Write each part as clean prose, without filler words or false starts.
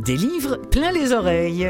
Des livres plein les oreilles.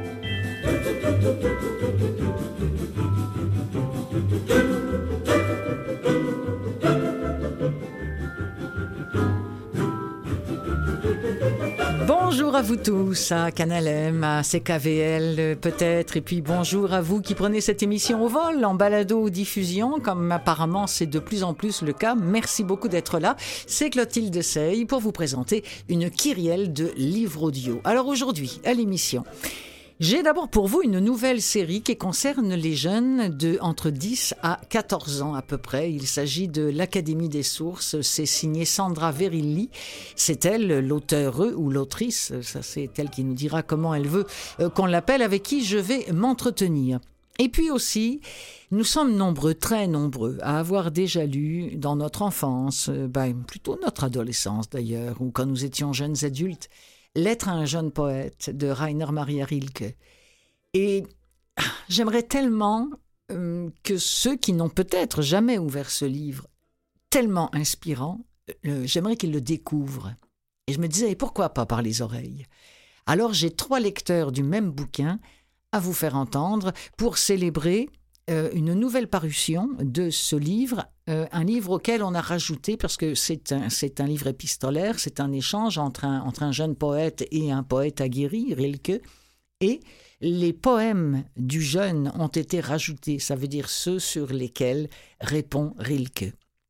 Bonjour à vous tous, à Canal M, à CKVL peut-être, et puis bonjour à vous qui prenez cette émission au vol, en balado-diffusion, comme apparemment c'est de plus en plus le cas. Merci beaucoup d'être là. C'est Clotilde Sey pour vous présenter une kyrielle de livres audio. Alors aujourd'hui, à l'émission, j'ai d'abord pour vous une nouvelle série qui concerne les jeunes de entre 10 à 14 ans à peu près. Il s'agit de l'Académie des sources. C'est signé Sandra Verilli. C'est elle, l'auteure ou l'autrice, ça c'est elle qui nous dira comment elle veut qu'on l'appelle, avec qui je vais m'entretenir. Et puis aussi, nous sommes nombreux, très nombreux, à avoir déjà lu dans notre enfance, plutôt notre adolescence d'ailleurs, ou quand nous étions jeunes adultes, Lettre à un jeune poète de Rainer Maria Rilke. Et j'aimerais tellement que ceux qui n'ont peut-être jamais ouvert ce livre, tellement inspirant, j'aimerais qu'ils le découvrent. Et je me disais, et pourquoi pas par les oreilles? Alors j'ai 3 lecteurs du même bouquin à vous faire entendre pour célébrer une nouvelle parution de ce livre, un livre auquel on a rajouté, parce que c'est un livre épistolaire, c'est un échange entre un jeune poète et un poète aguerri, Rilke, et les poèmes du jeune ont été rajoutés, ça veut dire ceux sur lesquels répond Rilke.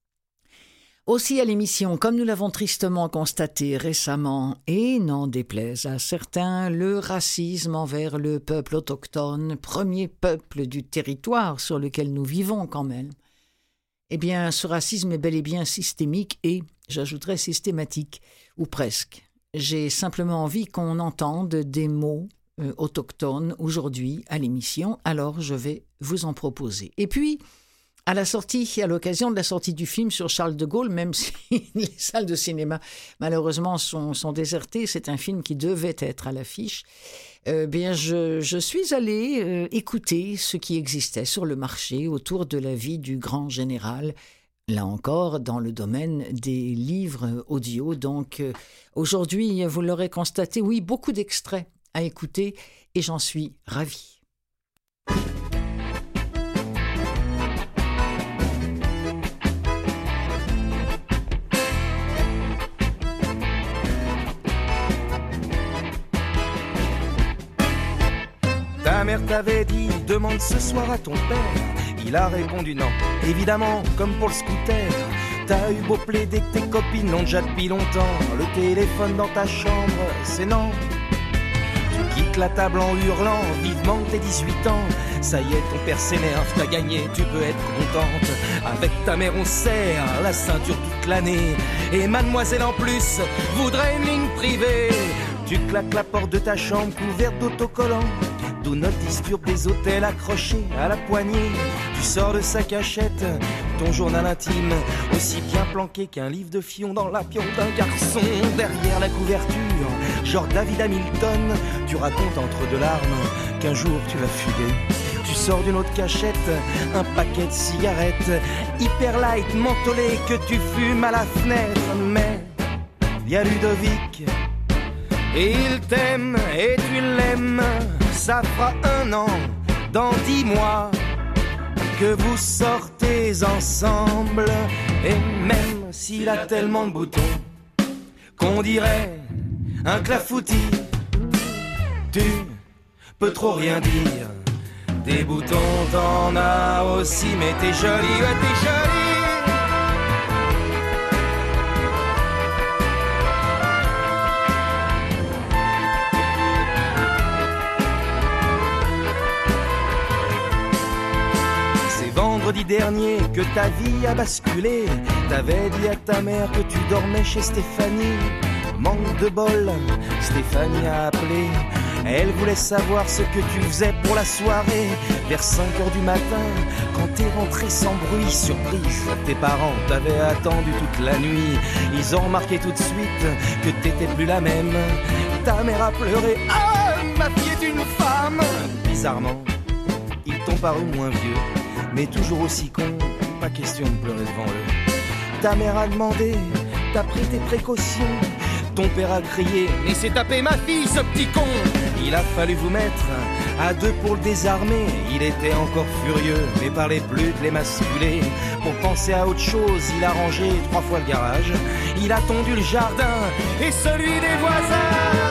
Aussi à l'émission, comme nous l'avons tristement constaté récemment, et n'en déplaise à certains, le racisme envers le peuple autochtone, premier peuple du territoire sur lequel nous vivons quand même. Eh bien, ce racisme est bel et bien systémique et, j'ajouterais, systématique, ou presque. J'ai simplement envie qu'on entende des mots autochtones aujourd'hui à l'émission, alors je vais vous en proposer. Et puis, à l'occasion de la sortie du film sur Charles de Gaulle, même si les salles de cinéma, malheureusement, sont désertées, c'est un film qui devait être à l'affiche, je suis allée écouter ce qui existait sur le marché autour de la vie du grand général, là encore, dans le domaine des livres audio. Donc, aujourd'hui, vous l'aurez constaté, oui, beaucoup d'extraits à écouter, et j'en suis ravie. Ta mère t'avait dit, demande ce soir à ton père. Il a répondu non, évidemment, comme pour le scooter. T'as eu beau plaider que tes copines l'ont déjà depuis longtemps. Le téléphone dans ta chambre, c'est non. Tu quittes la table en hurlant, vivement que t'es 18 ans. Ça y est, ton père s'énerve, t'as gagné, tu peux être contente. Avec ta mère on serre la ceinture toute l'année. Et mademoiselle en plus voudrait une ligne privée. Tu claques la porte de ta chambre couverte d'autocollants. Do not disturb des hôtels accrochés à la poignée. Tu sors de sa cachette, ton journal intime, aussi bien planqué qu'un livre de Fillon dans la pion d'un garçon. Derrière la couverture, genre David Hamilton, tu racontes entre deux larmes qu'un jour tu vas fuguer. Tu sors d'une autre cachette, un paquet de cigarettes, hyper light, mentholé, que tu fumes à la fenêtre. Mais y a Ludovic, et il t'aime, et tu l'aimes. Ça fera 1 an, dans 10 mois, que vous sortez ensemble. Et même s'il a tellement de boutons qu'on dirait un clafoutis, tu peux trop rien dire. Des boutons t'en as aussi, mais t'es jolie, ouais t'es jolie. Vendredi dernier que ta vie a basculé. T'avais dit à ta mère que tu dormais chez Stéphanie. Manque de bol, Stéphanie a appelé. Elle voulait savoir ce que tu faisais pour la soirée. Vers 5h du matin, quand t'es rentré sans bruit, surprise, tes parents t'avaient attendu toute la nuit. Ils ont remarqué tout de suite que t'étais plus la même. Ta mère a pleuré, ah, ma fille est une femme. Bizarrement, ils t'ont paru moins vieux, mais toujours aussi con, pas question de pleurer devant eux. Ta mère a demandé, t'as pris tes précautions, ton père a crié « Mais c'est taper ma fille, ce petit con !» Il a fallu vous mettre à deux pour le désarmer. Il était encore furieux, mais parlait plus de l'émasculer. Pour penser à autre chose, il a rangé 3 fois le garage. Il a tondu le jardin et celui des voisins.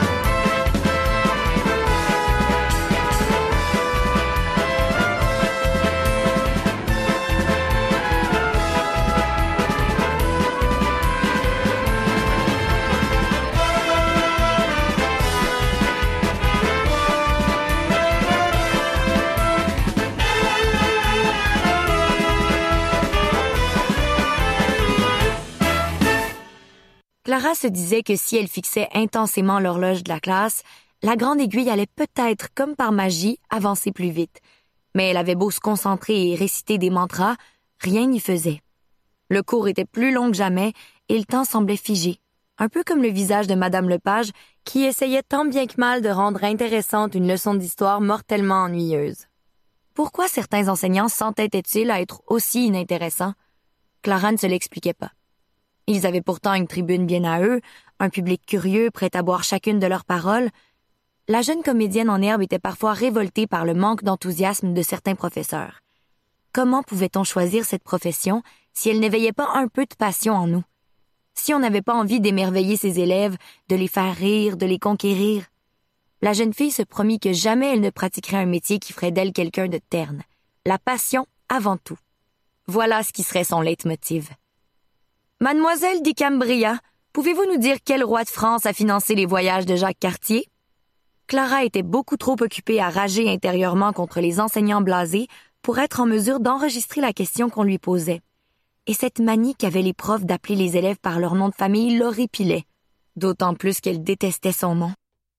Clara se disait que si elle fixait intensément l'horloge de la classe, la grande aiguille allait peut-être, comme par magie, avancer plus vite. Mais elle avait beau se concentrer et réciter des mantras, rien n'y faisait. Le cours était plus long que jamais et le temps semblait figé, un peu comme le visage de Madame Lepage qui essayait tant bien que mal de rendre intéressante une leçon d'histoire mortellement ennuyeuse. Pourquoi certains enseignants s'entêtaient-ils à être aussi inintéressants? Clara ne se l'expliquait pas. Ils avaient pourtant une tribune bien à eux, un public curieux, prêt à boire chacune de leurs paroles. La jeune comédienne en herbe était parfois révoltée par le manque d'enthousiasme de certains professeurs. Comment pouvait-on choisir cette profession si elle n'éveillait pas un peu de passion en nous? Si on n'avait pas envie d'émerveiller ses élèves, de les faire rire, de les conquérir? La jeune fille se promit que jamais elle ne pratiquerait un métier qui ferait d'elle quelqu'un de terne. La passion avant tout. Voilà ce qui serait son leitmotiv. Mademoiselle Di Cambria, pouvez-vous nous dire quel roi de France a financé les voyages de Jacques Cartier? Clara était beaucoup trop occupée à rager intérieurement contre les enseignants blasés pour être en mesure d'enregistrer la question qu'on lui posait. Et cette manie qu'avaient les profs d'appeler les élèves par leur nom de famille l'horripilait, d'autant plus qu'elle détestait son nom.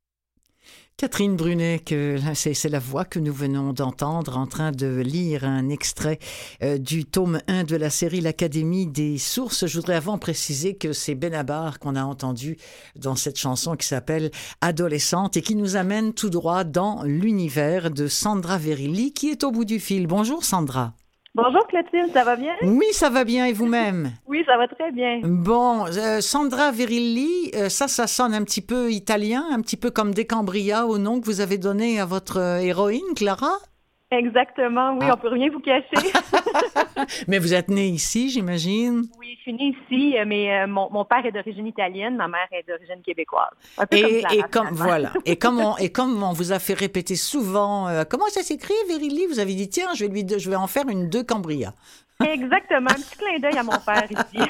Catherine Brunet, c'est la voix que nous venons d'entendre en train de lire un extrait du tome 1 de la série L'Académie des sources. Je voudrais avant préciser que c'est Benabar qu'on a entendu dans cette chanson qui s'appelle Adolescente et qui nous amène tout droit dans l'univers de Sandra Verilli qui est au bout du fil. Bonjour Sandra. Bonjour Clotilde, ça va bien? Oui, ça va bien et vous-même? Oui, ça va très bien. Bon, Sandra Verilli, ça sonne un petit peu italien, un petit peu comme Decambria au nom que vous avez donné à votre héroïne, Clara? Exactement, oui, on peut rien vous cacher. Mais vous êtes née ici, j'imagine? Oui, je suis née ici, mais mon père est d'origine italienne, ma mère est d'origine québécoise. Un peu comme Clara, et comme on vous a fait répéter souvent, comment ça s'écrit, Verilli? Vous avez dit, tiens, je vais en faire une Decambria. Exactement, un petit clin d'œil à mon père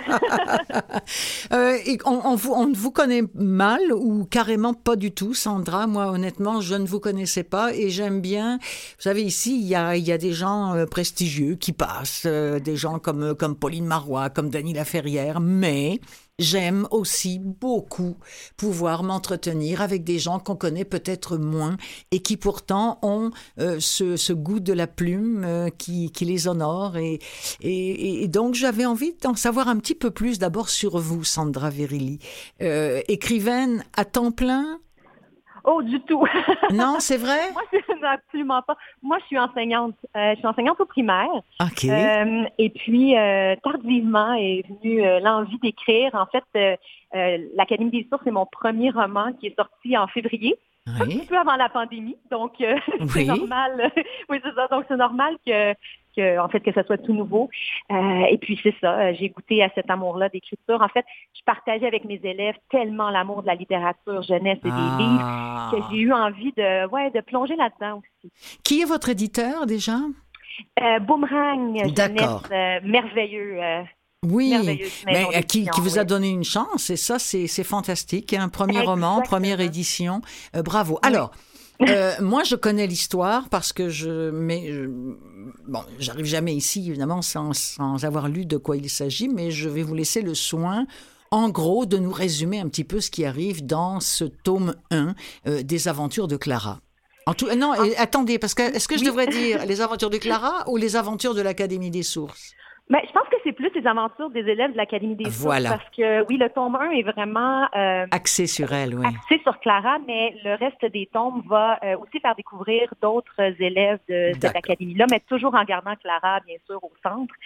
ici. Et on vous connaît mal ou carrément pas du tout, Sandra. Moi, honnêtement, je ne vous connaissais pas et j'aime bien. Vous savez, ici, il y a des gens prestigieux qui passent, des gens comme Pauline Marois, comme Dany Laferrière, mais j'aime aussi beaucoup pouvoir m'entretenir avec des gens qu'on connaît peut-être moins et qui pourtant ont ce goût de la plume qui les honore. Et donc, j'avais envie d'en savoir un petit peu plus d'abord sur vous, Sandra Verilli. Écrivaine à temps plein? Oh, du tout. Non, c'est vrai? Moi, absolument pas. Moi, je suis enseignante. Je suis enseignante au primaire. OK. Et puis, tardivement est venue l'envie d'écrire. En fait, L'Académie des sources, c'est mon premier roman qui est sorti en février. Oui. Un petit peu avant la pandémie. Donc, c'est normal. Oui, c'est ça. Donc, c'est normal que ça soit tout nouveau. Et puis, c'est ça. J'ai goûté à cet amour-là d'écriture. En fait, je partageais avec mes élèves tellement l'amour de la littérature jeunesse et des livres que j'ai eu envie de plonger là-dedans aussi. Qui est votre éditeur, déjà? Boomerang Jeunesse, merveilleux. Oui, mais qui vous a donné une chance, et ça, c'est fantastique. Un premier roman, première édition. Bravo. Oui. Alors, moi, je connais l'histoire parce que j'arrive jamais ici, évidemment, sans avoir lu de quoi il s'agit, mais je vais vous laisser le soin, en gros, de nous résumer un petit peu ce qui arrive dans ce tome 1 des aventures de Clara. Attendez, parce que est-ce que je devrais dire les aventures de Clara ou les aventures de l'Académie des sources? Mais je pense que c'est plus les aventures des élèves de l'Académie des sources, parce que oui, le tome 1 est vraiment axé sur elle, oui. Axé sur Clara, mais le reste des tomes va aussi faire découvrir d'autres élèves de cette académie-là, mais toujours en gardant Clara, bien sûr, au centre.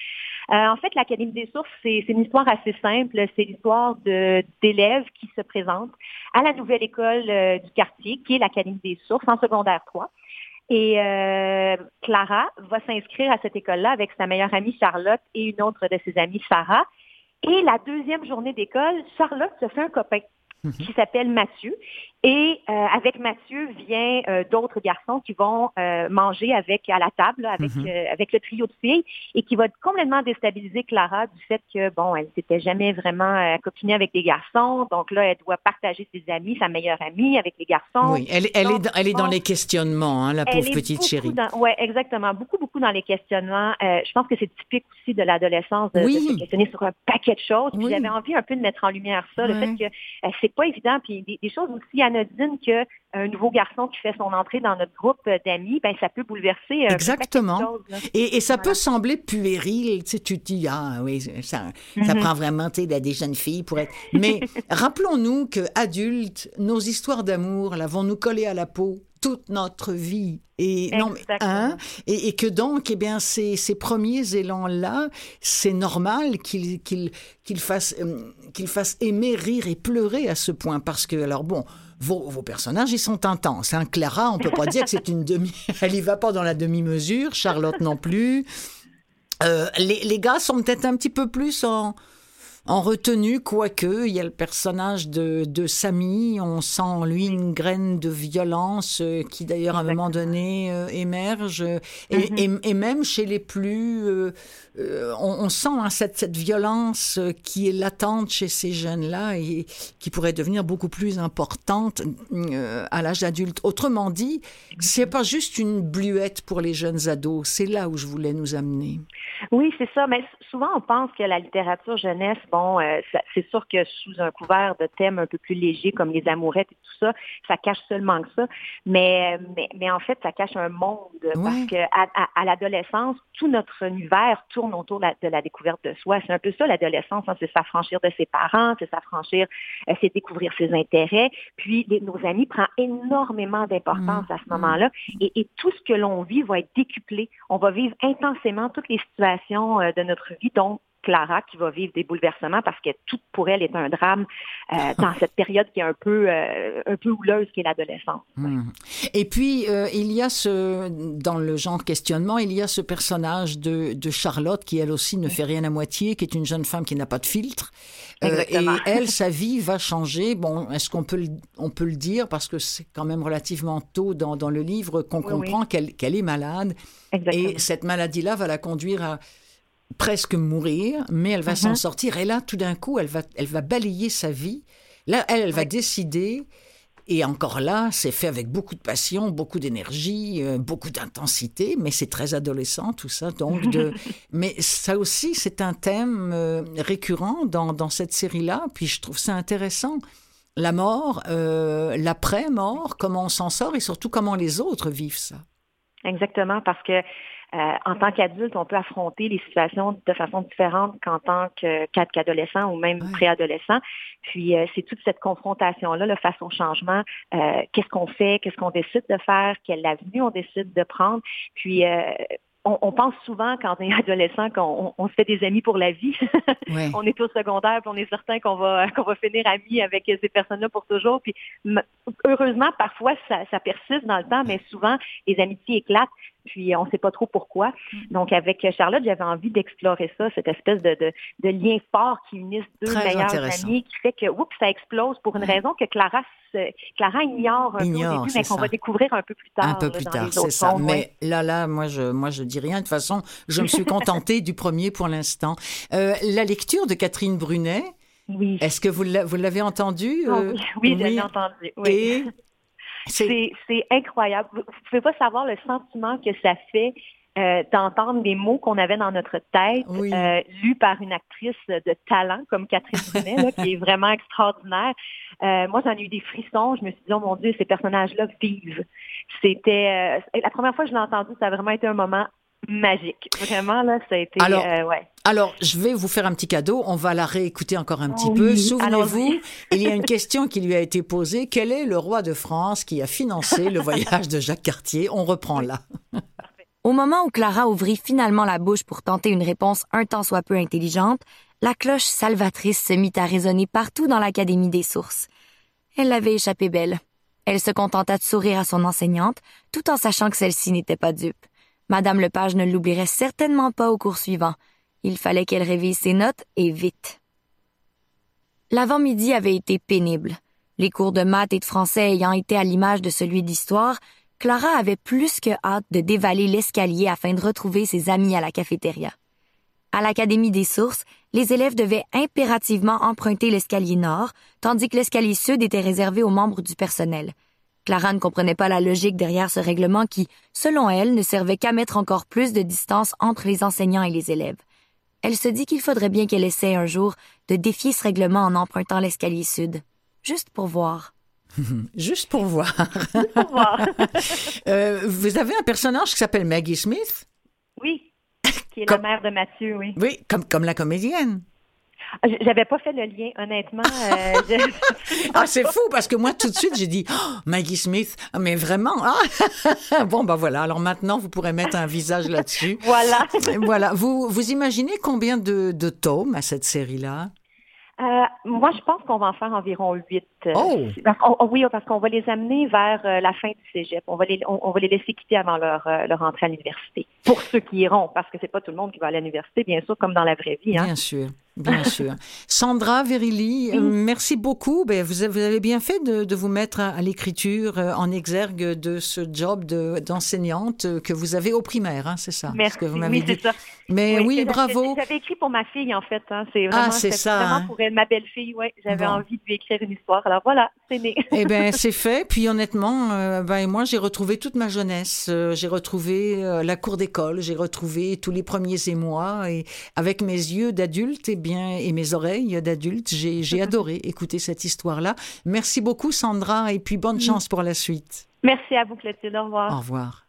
En fait, l'Académie des sources, c'est une histoire assez simple. C'est l'histoire d'élèves qui se présentent à la nouvelle école du quartier, qui est l'Académie des sources, en secondaire 3. Et Clara va s'inscrire à cette école-là avec sa meilleure amie Charlotte et une autre de ses amies, Sarah. Et la deuxième journée d'école, Charlotte se fait un copain qui s'appelle Mathieu. Et avec Mathieu vient d'autres garçons qui vont manger à la table là, avec le trio de filles et qui va complètement déstabiliser Clara du fait que, bon, elle s'était jamais vraiment copinée avec des garçons. Donc là, elle doit partager ses amis, sa meilleure amie avec les garçons. Oui, elle est dans les questionnements, hein, la pauvre petite chérie. Oui, exactement. Beaucoup dans les questionnements. Je pense que c'est typique aussi de l'adolescence de se questionner sur un paquet de choses. Puis j'avais envie un peu de mettre en lumière ça, le fait que c'est pas évident. Puis des choses aussi anodine qu'un nouveau garçon qui fait son entrée dans notre groupe d'amis, ben ça peut bouleverser exactement. Choses, et ça peut sembler puéril, tu sais, tu te dis ça prend vraiment des jeunes filles pour être. Mais rappelons-nous que adultes, nos histoires d'amour, là, vont nous coller à la peau toute notre vie. Et que donc, eh bien, ces premiers élans-là, c'est normal qu'ils fassent aimer, rire et pleurer à ce point, parce que, alors bon, vos personnages, ils sont intenses. Hein. Clara, on peut pas dire que c'est une elle y va pas dans la demi-mesure. Charlotte non plus. Les gars sont peut-être un petit peu plus en retenue, quoique il y a le personnage de Samy, on sent en lui une graine de violence qui d'ailleurs à un moment donné émerge, et même chez les plus on sent cette violence qui est latente chez ces jeunes-là et qui pourrait devenir beaucoup plus importante à l'âge adulte. Autrement dit, c'est pas juste une bluette pour les jeunes ados, c'est là où je voulais nous amener. Oui, c'est ça, mais souvent on pense que la littérature jeunesse, c'est sûr que sous un couvert de thèmes un peu plus légers comme les amourettes et tout ça, ça cache seulement que ça. Mais en fait, ça cache un monde parce que à l'adolescence, tout notre univers tourne autour de la découverte de soi. C'est un peu ça l'adolescence, hein, c'est s'affranchir de ses parents, c'est s'affranchir, c'est découvrir ses intérêts. Puis nos amis prend énormément d'importance à ce moment-là, et tout ce que l'on vit va être décuplé. On va vivre intensément toutes les situations de notre vie, donc Clara qui va vivre des bouleversements parce que tout pour elle est un drame dans cette période qui est un peu houleuse qui est l'adolescence. Et puis il y a dans le genre questionnement, il y a ce personnage de Charlotte qui elle aussi ne fait rien à moitié, qui est une jeune femme qui n'a pas de filtre. Et elle, sa vie va changer. Bon, est-ce qu'on peut le dire parce que c'est quand même relativement tôt dans le livre qu'on comprend qu'elle est malade. Exactement. Et cette maladie-là va la conduire à presque mourir, mais elle va s'en sortir. Et là, tout d'un coup, elle va balayer sa vie. Là, elle va décider. Et encore là, c'est fait avec beaucoup de passion, beaucoup d'énergie, beaucoup d'intensité, mais c'est très adolescent tout ça. Donc, mais ça aussi, c'est un thème récurrent dans cette série-là. Puis je trouve ça intéressant. La mort, l'après-mort, comment on s'en sort et surtout comment les autres vivent ça. Exactement, parce que en tant qu'adulte, on peut affronter les situations de façon différente qu'en tant qu'adolescent ou même préadolescent. Puis c'est toute cette confrontation-là face au changement. Qu'est-ce qu'on fait? Qu'est-ce qu'on décide de faire? Quelle avenue on décide de prendre? Puis on pense souvent quand on est adolescent qu'on se fait des amis pour la vie. On est au secondaire, puis on est certain qu'on va finir amis avec ces personnes-là pour toujours. Puis heureusement, parfois ça persiste dans le temps, mais souvent les amitiés éclatent. Puis on ne sait pas trop pourquoi. Donc avec Charlotte, j'avais envie d'explorer ça, cette espèce de lien fort qui unisse deux meilleures amies, qui fait que ça explose pour une raison que Clara ignore un peu au début, mais qu'on va découvrir un peu plus tard. Un peu plus tard, c'est ça. Mais là, moi je dis rien. De toute façon, je me suis contentée du premier pour l'instant. La lecture de Catherine Brunet. Oui. Est-ce que vous l'avez entendue? Oui, je l'ai entendue. Oui. Et c'est incroyable. Vous ne pouvez pas savoir le sentiment que ça fait d'entendre des mots qu'on avait dans notre tête, lus par une actrice de talent comme Catherine Brunet, là, qui est vraiment extraordinaire. Moi, j'en ai eu des frissons. Je me suis dit, oh mon Dieu, ces personnages-là vivent. C'était la première fois que je l'ai entendu, ça a vraiment été un moment magique. Vraiment, là, ça a été... Alors, je vais vous faire un petit cadeau. On va la réécouter encore un petit peu. Souvenez-vous, il y a une question qui lui a été posée. Quel est le roi de France qui a financé le voyage de Jacques Cartier? On reprend là. Au moment où Clara ouvrit finalement la bouche pour tenter une réponse un tant soit peu intelligente, la cloche salvatrice se mit à résonner partout dans l'Académie des sources. Elle l'avait échappé belle. Elle se contenta de sourire à son enseignante, tout en sachant que celle-ci n'était pas dupe. Madame Lepage ne l'oublierait certainement pas au cours suivant. Il fallait qu'elle révise ses notes, et vite. L'avant-midi avait été pénible. Les cours de maths et de français ayant été à l'image de celui d'histoire, Clara avait plus que hâte de dévaler l'escalier afin de retrouver ses amis à la cafétéria. À l'Académie des sources, les élèves devaient impérativement emprunter l'escalier nord, tandis que l'escalier sud était réservé aux membres du personnel. Clara ne comprenait pas la logique derrière ce règlement qui, selon elle, ne servait qu'à mettre encore plus de distance entre les enseignants et les élèves. Elle se dit qu'il faudrait bien qu'elle essaie un jour de défier ce règlement en empruntant l'escalier sud. Juste pour voir. Juste pour voir. Juste pour voir. Vous avez un personnage qui s'appelle Maggie Smith? Oui, qui est la mère de Mathieu, oui. Oui, comme la comédienne. J'avais pas fait le lien, honnêtement. C'est fou, parce que moi, tout de suite, j'ai dit « Maggie Smith, mais vraiment? » Bon, ben voilà, alors maintenant, vous pourrez mettre un visage là-dessus. Voilà. Voilà. Vous imaginez combien de tomes à cette série-là? Moi, je pense qu'on va en faire environ 8. Oui, parce qu'on va les amener vers la fin du cégep. On va les laisser quitter avant leur entrée à l'université. Pour ceux qui iront, parce que c'est pas tout le monde qui va à l'université, bien sûr, comme dans la vraie vie. Hein. Bien sûr. Bien sûr. Sandra Verrilli, merci beaucoup. Vous avez bien fait de vous mettre à l'écriture en exergue de ce job d'enseignante que vous avez au primaire, hein, c'est ça? Merci, ce que vous m'avez dit. C'est ça. Mais oui, bravo. J'avais écrit pour ma fille, en fait. Hein. C'est vraiment pour elle, ma belle-fille. Ouais. J'avais envie de lui écrire une histoire. Alors voilà, c'est né. Eh bien, c'est fait. Puis honnêtement, moi, j'ai retrouvé toute ma jeunesse. J'ai retrouvé la cour d'école. J'ai retrouvé tous les premiers émois. Et avec mes yeux d'adulte, et mes oreilles d'adulte, j'ai adoré écouter cette histoire-là. Merci beaucoup, Sandra, et puis bonne chance pour la suite. Merci à vous, Clotilde. Au revoir. Au revoir.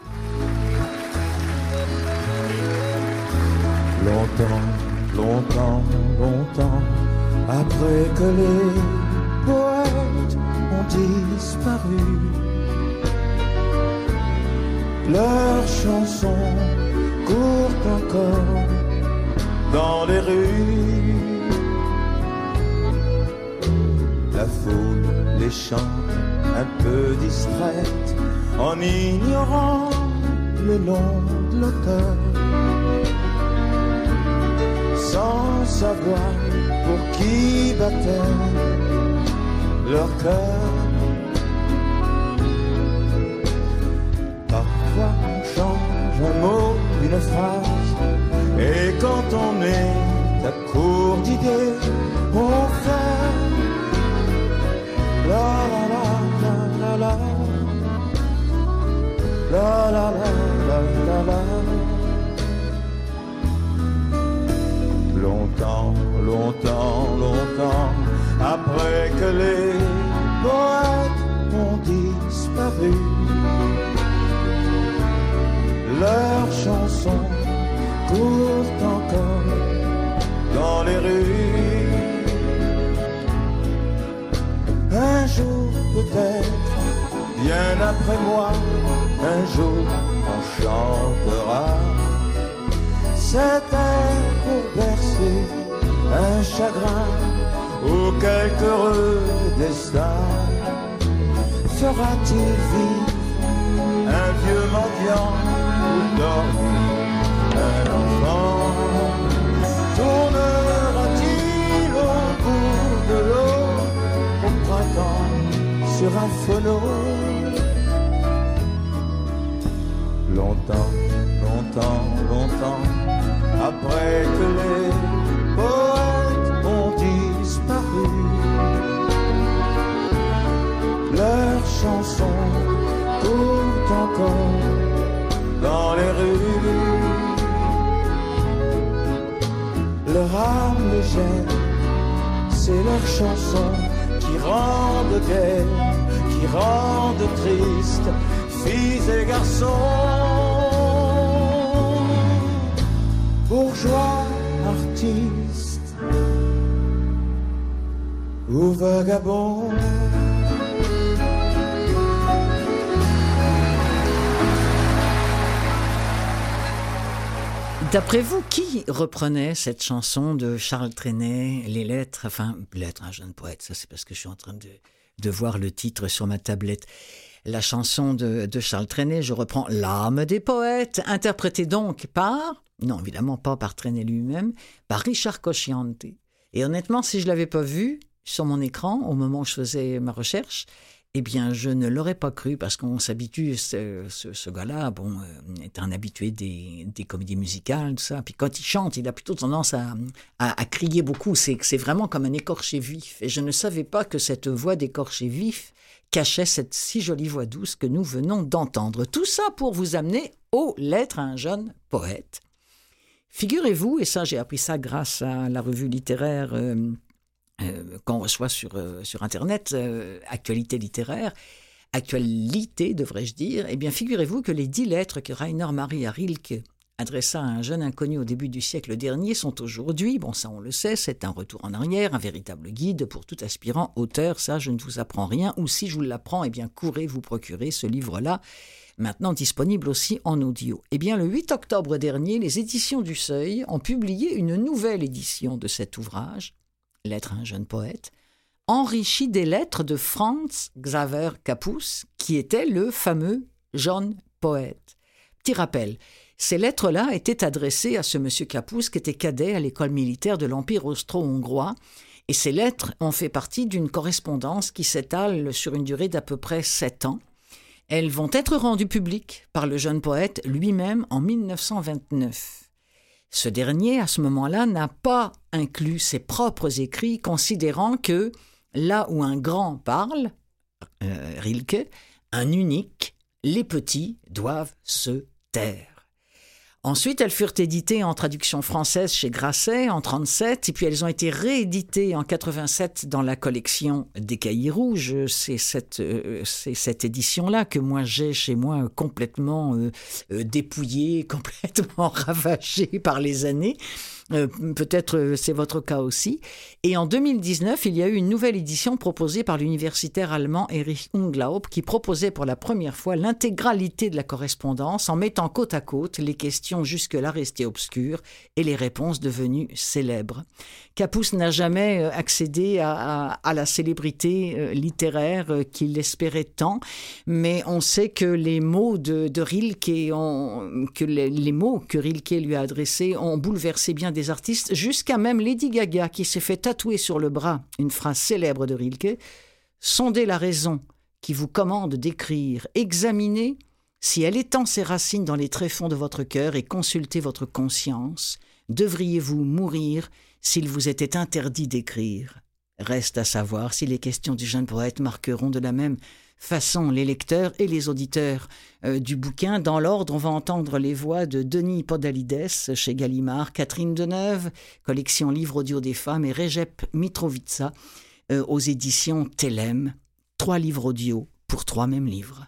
Longtemps, après que les poètes ont disparu, leurs chansons courent encore dans les rues. La foule les chante un peu distraite en ignorant le nom de l'auteur, sans savoir pour qui battait leur cœur. Parfois on change un mot, une phrase, et quand on est à court d'idées, on fait la la la la la la la la la la. Longtemps, après que les poètes ont disparu, leurs chansons courent encore dans les rues. Un jour peut-être, bien après moi, un jour on chantera cet air pour bercer un chagrin ou quelque heureux destin. Fera-t-il vivre un vieux mendiant ou dormir un enfant? Tournera-t-il au bout de l'eau au printemps sur un phono? Longtemps, après que les poètes ont disparu, leurs chansons courent encore dans les rues. Leur âme légère, c'est leurs chansons qui rendent gaies, qui rendent tristes, filles et garçons. Bourgeois, artistes ou vagabonds. D'après vous, qui reprenait cette chanson de Charles Trenet, les lettres, un jeune poète, ça c'est parce que je suis en train de voir le titre sur ma tablette. La chanson de Charles Trenet, je reprends L'âme des poètes, interprétée donc non évidemment pas par Trenet lui-même, par Richard Cosciante. Et honnêtement, si je ne l'avais pas vu sur mon écran au moment où je faisais ma recherche, eh bien, je ne l'aurais pas cru parce qu'on s'habitue, ce gars-là, est un habitué des comédies musicales, tout ça. Puis quand il chante, il a plutôt tendance à crier beaucoup. C'est vraiment comme un écorché vif. Et je ne savais pas que cette voix d'écorché vif cachait cette si jolie voix douce que nous venons d'entendre. Tout ça pour vous amener aux lettres à un jeune poète. Figurez-vous, et ça j'ai appris ça grâce à la revue littéraire qu'on reçoit sur Internet, Actualité littéraire, Actualité devrais-je dire, eh bien figurez-vous que les 10 lettres que Rainer Maria Rilke adressa à un jeune inconnu au début du siècle dernier sont aujourd'hui, ça on le sait, c'est un retour en arrière, un véritable guide pour tout aspirant auteur, ça je ne vous apprends rien, ou si je vous l'apprends, eh bien courez vous procurer ce livre-là, maintenant disponible aussi en audio. Eh bien le 8 octobre dernier, les éditions du Seuil ont publié une nouvelle édition de cet ouvrage, Lettres à un jeune poète, enrichi des lettres de Franz Xaver Kappus, qui était le fameux jeune poète. Petit rappel, ces lettres-là étaient adressées à ce monsieur Kappus qui était cadet à l'école militaire de l'Empire austro-hongrois, et ces lettres ont fait partie d'une correspondance qui s'étale sur une durée d'à peu près 7 ans. Elles vont être rendues publiques par le jeune poète lui-même en 1929. Ce dernier, à ce moment-là, n'a pas inclus ses propres écrits, considérant que là où un grand parle, Rilke, un unique, les petits doivent se taire. Ensuite, elles furent éditées en traduction française chez Grasset en 1937, et puis elles ont été rééditées en 1987 dans la collection des Cahiers Rouges. C'est cette édition-là que moi j'ai chez moi complètement dépouillée, complètement ravagée par les années. Peut-être c'est votre cas aussi. Et en 2019, il y a eu une nouvelle édition proposée par l'universitaire allemand Erich Unglaub qui proposait pour la première fois l'intégralité de la correspondance en mettant côte à côte les questions jusque-là restées obscures et les réponses devenues célèbres. Kappus n'a jamais accédé à la célébrité littéraire qu'il espérait tant, mais on sait que les mots de Rilke, les mots que Rilke lui a adressés ont bouleversé bien des artistes, jusqu'à même Lady Gaga qui s'est fait tatouer sur le bras une phrase célèbre de Rilke: « Sondez la raison qui vous commande d'écrire, examinez si elle étend ses racines dans les tréfonds de votre cœur et consultez votre conscience. Devriez-vous mourir s'il vous était interdit d'écrire ?» Reste à savoir si les questions du jeune poète marqueront de la même façon les lecteurs et les auditeurs du bouquin. Dans l'ordre, on va entendre les voix de Denis Podalides chez Gallimard, Catherine Deneuve, collection Livres audio des femmes, et Recep Mitrovica aux éditions Telem. 3 livres audio pour 3 mêmes livres.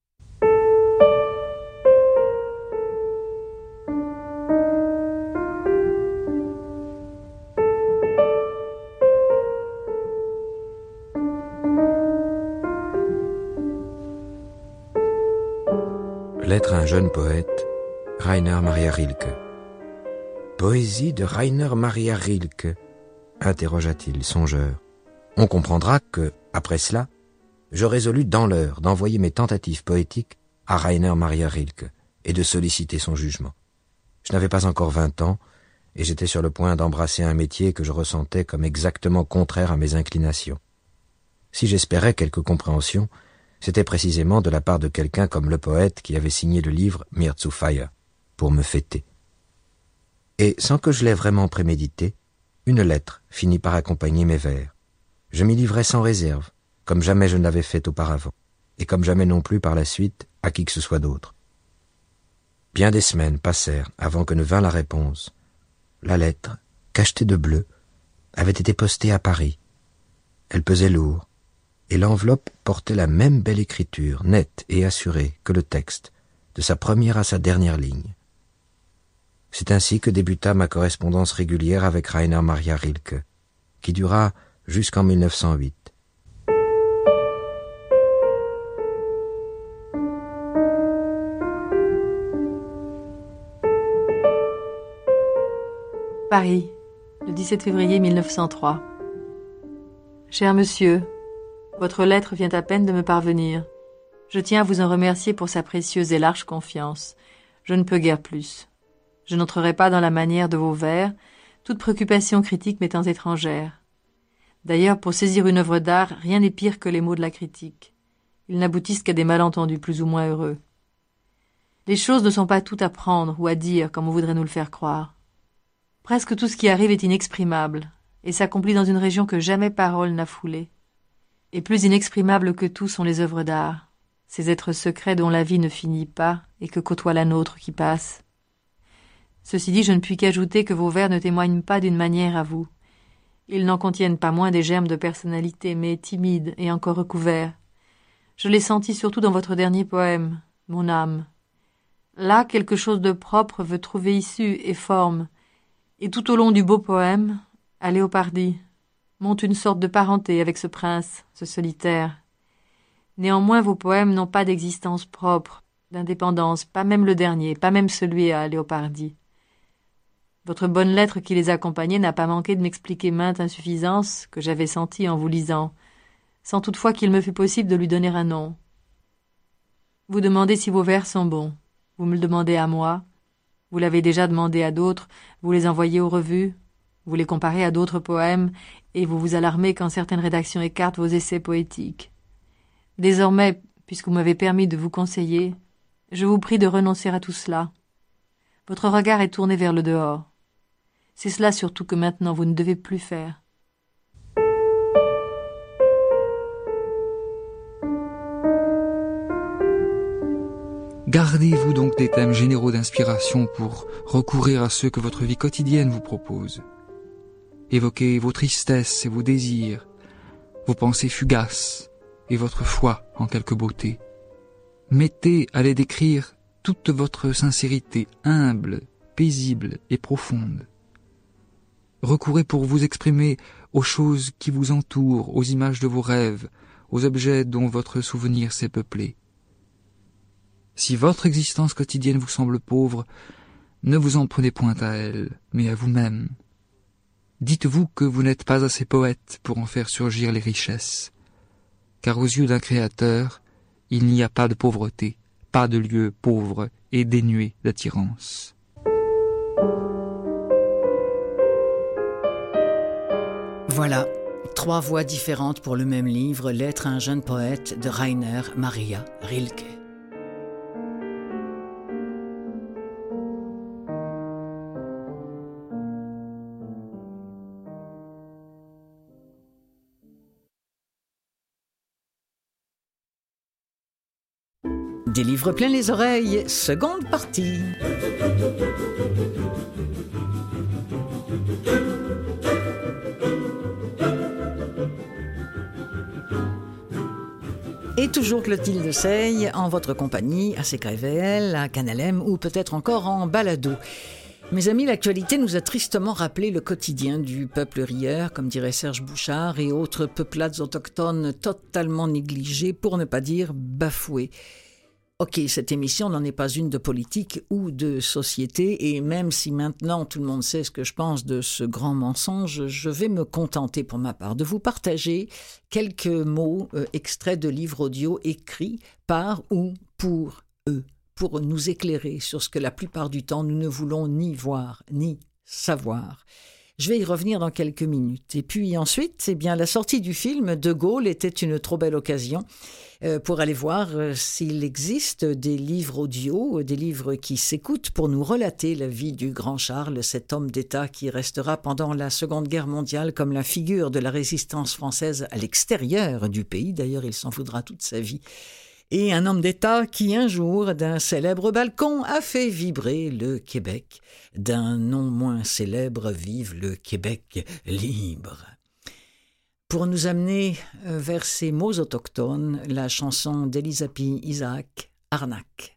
Lettre à un jeune poète, Rainer Maria Rilke. Poésie de Rainer Maria Rilke, interrogea-t-il, songeur. On comprendra que, après cela, je résolus dans l'heure d'envoyer mes tentatives poétiques à Rainer Maria Rilke et de solliciter son jugement. Je n'avais pas encore 20 ans et j'étais sur le point d'embrasser un métier que je ressentais comme exactement contraire à mes inclinations. Si j'espérais quelque compréhension, c'était précisément de la part de quelqu'un comme le poète qui avait signé le livre Mir zu Feier, pour me fêter. Et sans que je l'aie vraiment prémédité, une lettre finit par accompagner mes vers. Je m'y livrai sans réserve, comme jamais je ne l'avais fait auparavant, et comme jamais non plus par la suite à qui que ce soit d'autre. Bien des semaines passèrent avant que ne vînt la réponse. La lettre, cachetée de bleu, avait été postée à Paris. Elle pesait lourd, et l'enveloppe portait la même belle écriture, nette et assurée, que le texte, de sa première à sa dernière ligne. C'est ainsi que débuta ma correspondance régulière avec Rainer Maria Rilke, qui dura jusqu'en 1908. Paris, le 17 février 1903. Cher monsieur, votre lettre vient à peine de me parvenir. Je tiens à vous en remercier pour sa précieuse et large confiance. Je ne peux guère plus. Je n'entrerai pas dans la manière de vos vers, toute préoccupation critique m'étant étrangère. D'ailleurs, pour saisir une œuvre d'art, rien n'est pire que les mots de la critique. Ils n'aboutissent qu'à des malentendus plus ou moins heureux. Les choses ne sont pas toutes à prendre ou à dire comme on voudrait nous le faire croire. Presque tout ce qui arrive est inexprimable, et s'accomplit dans une région que jamais parole n'a foulée. Et plus inexprimables que tout sont les œuvres d'art, ces êtres secrets dont la vie ne finit pas et que côtoie la nôtre qui passe. Ceci dit, je ne puis qu'ajouter que vos vers ne témoignent pas d'une manière à vous. Ils n'en contiennent pas moins des germes de personnalité, mais timides et encore recouverts. Je l'ai senti surtout dans votre dernier poème, Mon âme. Là, quelque chose de propre veut trouver issue et forme, et tout au long du beau poème, à Léopardi, monte une sorte de parenté avec ce prince, ce solitaire. Néanmoins, vos poèmes n'ont pas d'existence propre, d'indépendance, pas même le dernier, pas même celui à Léopardi. Votre bonne lettre qui les accompagnait n'a pas manqué de m'expliquer maintes insuffisances que j'avais senties en vous lisant, sans toutefois qu'il me fût possible de lui donner un nom. Vous demandez si vos vers sont bons. Vous me le demandez à moi. Vous l'avez déjà demandé à d'autres, vous les envoyez aux revues, vous les comparez à d'autres poèmes, et vous vous alarmez quand certaines rédactions écartent vos essais poétiques. Désormais, puisque vous m'avez permis de vous conseiller, je vous prie de renoncer à tout cela. Votre regard est tourné vers le dehors. C'est cela surtout que maintenant vous ne devez plus faire. Gardez-vous donc des thèmes généraux d'inspiration pour recourir à ceux que votre vie quotidienne vous propose. Évoquez vos tristesses et vos désirs, vos pensées fugaces et votre foi en quelque beauté. Mettez à les décrire toute votre sincérité humble, paisible et profonde. Recourez pour vous exprimer aux choses qui vous entourent, aux images de vos rêves, aux objets dont votre souvenir s'est peuplé. Si votre existence quotidienne vous semble pauvre, ne vous en prenez point à elle, mais à vous-même. Dites-vous que vous n'êtes pas assez poète pour en faire surgir les richesses, car aux yeux d'un créateur, il n'y a pas de pauvreté, pas de lieu pauvre et dénué d'attirance. Voilà, 3 voix différentes pour le même livre, Lettre à un jeune poète de Rainer Maria Rilke. Des livres pleins les oreilles, seconde partie. Et toujours Clotilde Sey, en votre compagnie, à CKVL, à Canal M ou peut-être encore en balado. Mes amis, l'actualité nous a tristement rappelé le quotidien du peuple rieur, comme dirait Serge Bouchard, et autres peuplades autochtones totalement négligées, pour ne pas dire bafouées. Ok, cette émission n'en est pas une de politique ou de société, et même si maintenant tout le monde sait ce que je pense de ce grand mensonge, je vais me contenter pour ma part de vous partager quelques mots extraits de livres audio écrits par ou pour eux, pour nous éclairer sur ce que la plupart du temps nous ne voulons ni voir ni savoir. Je vais y revenir dans quelques minutes. Et puis ensuite, la sortie du film De Gaulle était une trop belle occasion pour aller voir s'il existe des livres audio, des livres qui s'écoutent pour nous relater la vie du grand Charles, cet homme d'État qui restera pendant la Seconde Guerre mondiale comme la figure de la résistance française à l'extérieur du pays. D'ailleurs, il s'en voudra toute sa vie. Et un homme d'État qui, un jour, d'un célèbre balcon, a fait vibrer le Québec. D'un non moins célèbre, vive le Québec libre. Pour nous amener vers ces mots autochtones, la chanson d'Elisapi Isaac, Arnak.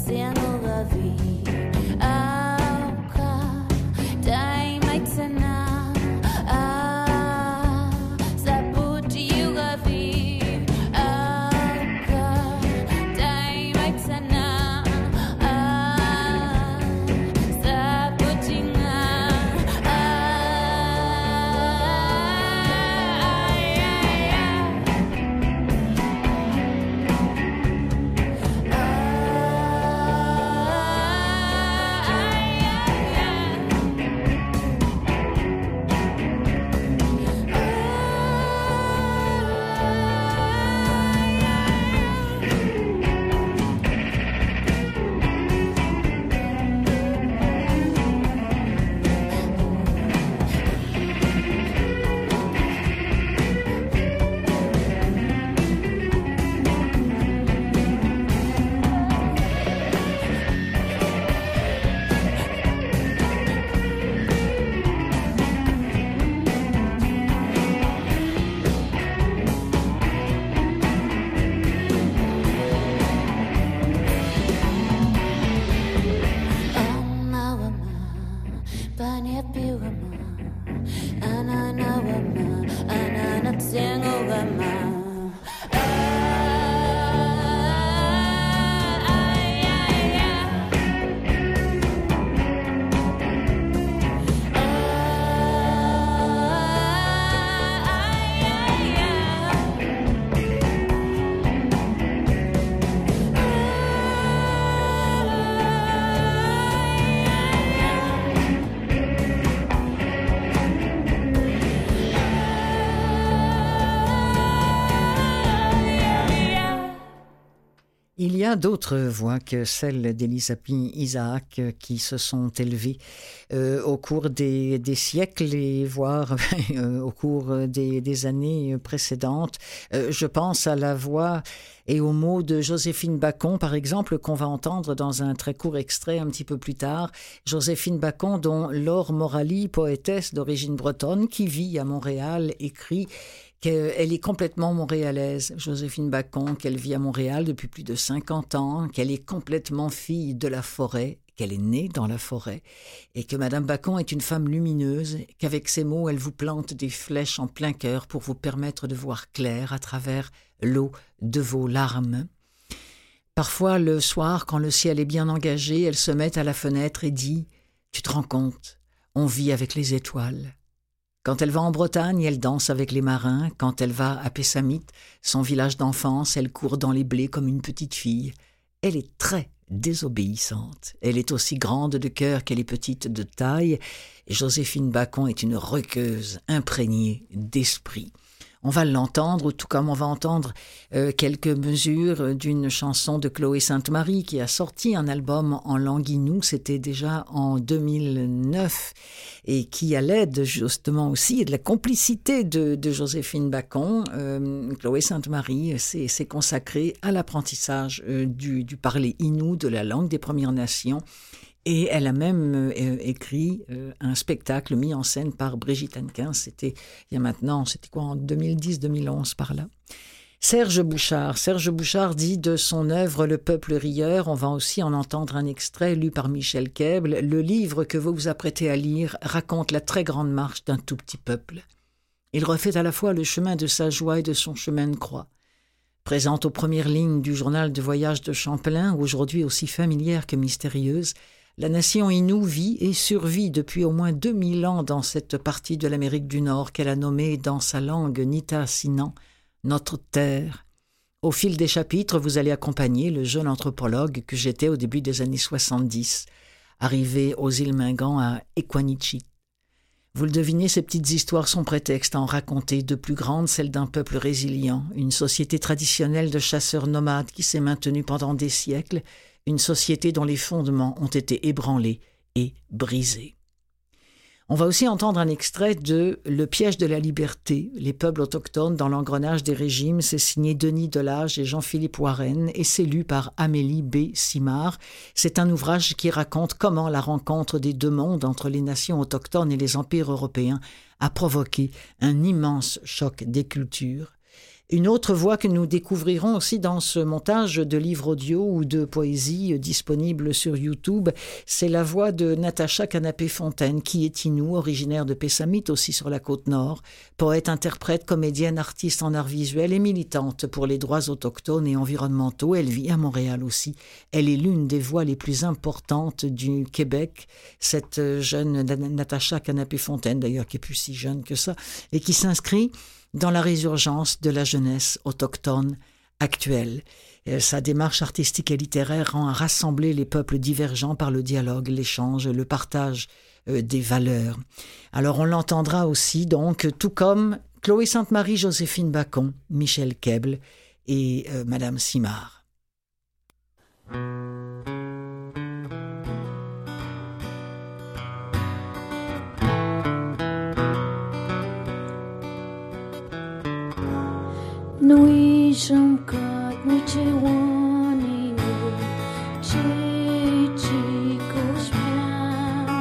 Il y a d'autres voix que celle d'Elisabeth Isaac qui se sont élevées au cours des siècles et voire au cours des années précédentes. Je pense à la voix et aux mots de Joséphine Bacon, par exemple, qu'on va entendre dans un très court extrait un petit peu plus tard. Joséphine Bacon, dont Laure Morali, poétesse d'origine bretonne, qui vit à Montréal, écrit qu'elle est complètement montréalaise, Joséphine Bacon, qu'elle vit à Montréal depuis plus de 50 ans, qu'elle est complètement fille de la forêt, qu'elle est née dans la forêt, et que Madame Bacon est une femme lumineuse, qu'avec ses mots, elle vous plante des flèches en plein cœur pour vous permettre de voir clair à travers l'eau de vos larmes. Parfois, le soir, quand le ciel est bien engagé, elle se met à la fenêtre et dit « Tu te rends compte, on vit avec les étoiles ». Quand elle va en Bretagne, elle danse avec les marins. Quand elle va à Pessamit, son village d'enfance, elle court dans les blés comme une petite fille. Elle est très désobéissante. Elle est aussi grande de cœur qu'elle est petite de taille. Joséphine Bacon est une roqueuse imprégnée d'esprit. On va l'entendre, tout comme on va entendre quelques mesures d'une chanson de Chloé Sainte-Marie qui a sorti un album en langue inoue, c'était déjà en 2009, et qui, à l'aide justement aussi de la complicité de Joséphine Bacon, Chloé Sainte-Marie s'est consacrée à l'apprentissage du parler inou, de la langue des Premières Nations. Et elle a même écrit un spectacle mis en scène par Brigitte Hennequin. C'était en 2010-2011 par là. Serge Bouchard dit de son œuvre « Le peuple rieur », on va aussi en entendre un extrait lu par Michel Keble. Le livre que vous vous apprêtez à lire raconte la très grande marche d'un tout petit peuple. Il refait à la fois le chemin de sa joie et de son chemin de croix. Présente aux premières lignes du journal de voyage de Champlain, aujourd'hui aussi familière que mystérieuse, la nation inoue vit et survit depuis au moins 2000 ans dans cette partie de l'Amérique du Nord qu'elle a nommée dans sa langue Nitassinan, notre terre. Au fil des chapitres, vous allez accompagner le jeune anthropologue que j'étais au début des années 70, arrivé aux îles Mingan à Equanichi. Vous le devinez, ces petites histoires sont prétexte à en raconter de plus grandes, celles d'un peuple résilient, une société traditionnelle de chasseurs nomades qui s'est maintenue pendant des siècles, une société dont les fondements ont été ébranlés et brisés. On va aussi entendre un extrait de « Le piège de la liberté, les peuples autochtones dans l'engrenage des régimes ». C'est signé Denis Delage et Jean-Philippe Warren et c'est lu par Amélie B. Simard. C'est un ouvrage qui raconte comment la rencontre des deux mondes entre les nations autochtones et les empires européens a provoqué un immense choc des cultures. Une autre voix que nous découvrirons aussi dans ce montage de livres audio ou de poésie disponible sur YouTube, c'est la voix de Natacha Canapé-Fontaine, qui est Innu, originaire de Pessamit, aussi sur la côte nord, poète, interprète, comédienne, artiste en art visuel et militante pour les droits autochtones et environnementaux. Elle vit à Montréal aussi. Elle est l'une des voix les plus importantes du Québec, cette jeune Natacha Canapé-Fontaine, d'ailleurs, qui est plus si jeune que ça, et qui s'inscrit dans la résurgence de la jeunesse autochtone actuelle. Sa démarche artistique et littéraire rend à rassembler les peuples divergents par le dialogue, l'échange, le partage des valeurs. Alors on l'entendra aussi, donc, tout comme Chloé Sainte-Marie, Joséphine Bacon, Michel Keble et Madame Simard. Nui shamkat ni chewani no chichi koshmian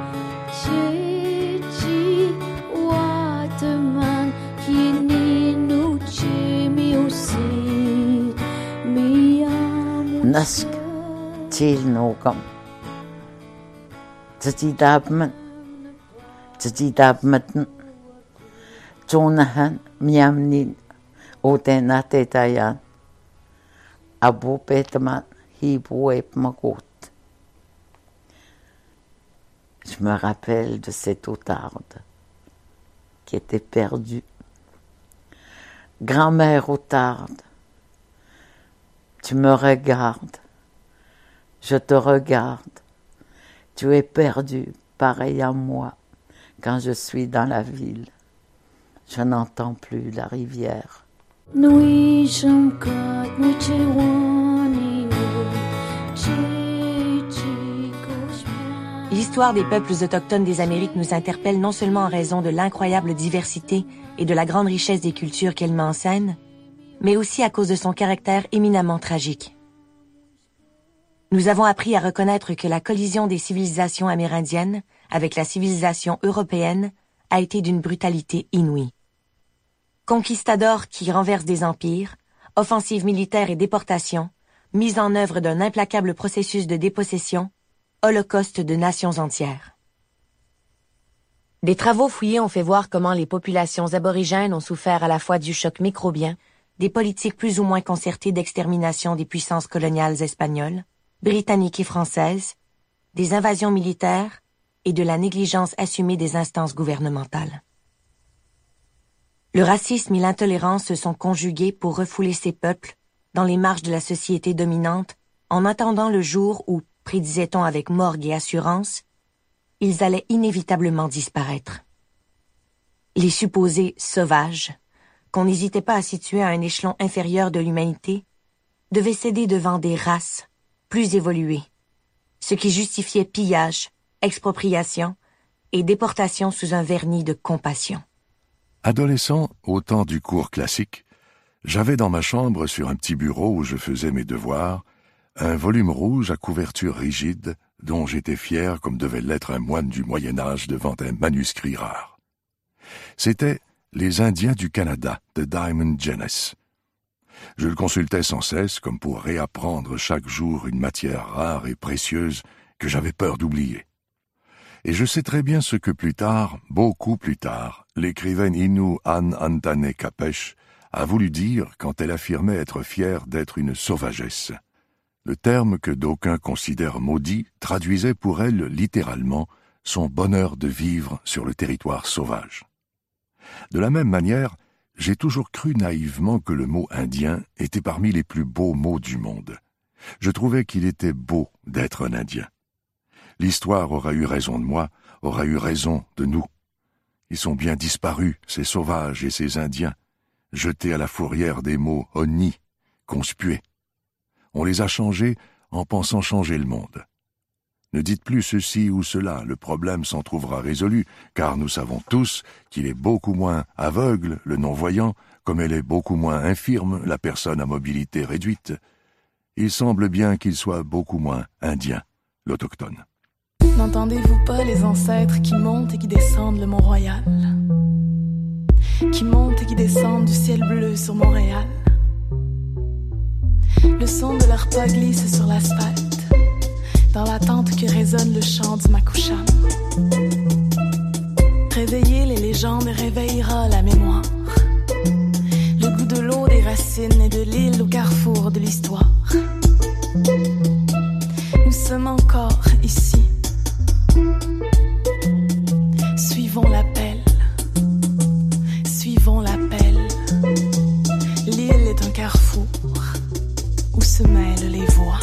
chichi waterman kini no chimi osi miyam nask til nogam tsidabman jonahan miyamnin Otenatetayan, Abopetman, Hiboepmakot. Je me rappelle de cette otarde qui était perdue. Grand-mère otarde, tu me regardes, je te regarde, tu es perdue, pareil à moi, quand je suis dans la ville. Je n'entends plus la rivière. L'histoire des peuples autochtones des Amériques nous interpelle non seulement en raison de l'incroyable diversité et de la grande richesse des cultures qu'elle met en scène, mais aussi à cause de son caractère éminemment tragique. Nous avons appris à reconnaître que la collision des civilisations amérindiennes avec la civilisation européenne a été d'une brutalité inouïe. Conquistadors qui renversent des empires, offensives militaires et déportations, mise en œuvre d'un implacable processus de dépossession, holocauste de nations entières. Des travaux fouillés ont fait voir comment les populations aborigènes ont souffert à la fois du choc microbien, des politiques plus ou moins concertées d'extermination des puissances coloniales espagnoles, britanniques et françaises, des invasions militaires et de la négligence assumée des instances gouvernementales. Le racisme et l'intolérance se sont conjugués pour refouler ces peuples dans les marges de la société dominante en attendant le jour où, prédisait-on avec morgue et assurance, ils allaient inévitablement disparaître. Les supposés sauvages, qu'on n'hésitait pas à situer à un échelon inférieur de l'humanité, devaient céder devant des races plus évoluées, ce qui justifiait pillage, expropriation et déportation sous un vernis de compassion. Adolescent, au temps du cours classique, j'avais dans ma chambre, sur un petit bureau où je faisais mes devoirs, un volume rouge à couverture rigide dont j'étais fier comme devait l'être un moine du Moyen-Âge devant un manuscrit rare. C'était « Les Indiens du Canada » de Diamond Jenness. Je le consultais sans cesse comme pour réapprendre chaque jour une matière rare et précieuse que j'avais peur d'oublier. Et je sais très bien ce que plus tard, beaucoup plus tard, l'écrivaine Innu Anne Antane Capesh a voulu dire quand elle affirmait être fière d'être une sauvagesse. Le terme que d'aucuns considèrent maudit traduisait pour elle littéralement son bonheur de vivre sur le territoire sauvage. De la même manière, j'ai toujours cru naïvement que le mot indien était parmi les plus beaux mots du monde. Je trouvais qu'il était beau d'être un Indien. L'histoire aura eu raison de moi, aura eu raison de nous. Ils sont bien disparus, ces sauvages et ces Indiens, jetés à la fourrière des mots honni, conspués. On les a changés en pensant changer le monde. Ne dites plus ceci ou cela, le problème s'en trouvera résolu, car nous savons tous qu'il est beaucoup moins aveugle, le non-voyant, comme elle est beaucoup moins infirme, la personne à mobilité réduite. Il semble bien qu'il soit beaucoup moins indien, l'autochtone. N'entendez-vous pas les ancêtres qui montent et qui descendent le Mont-Royal? qui montent et qui descendent du ciel bleu sur Montréal. Le son de leurs pas glisse sur l'asphalte, dans l'attente que résonne le chant du Makoucham. Réveiller les légendes réveillera la mémoire. Le goût de l'eau, des racines et de l'île au carrefour de l'histoire. Nous sommes encore ici. Suivons l'appel. Suivons l'appel. L'île est un carrefour où se mêlent les voix.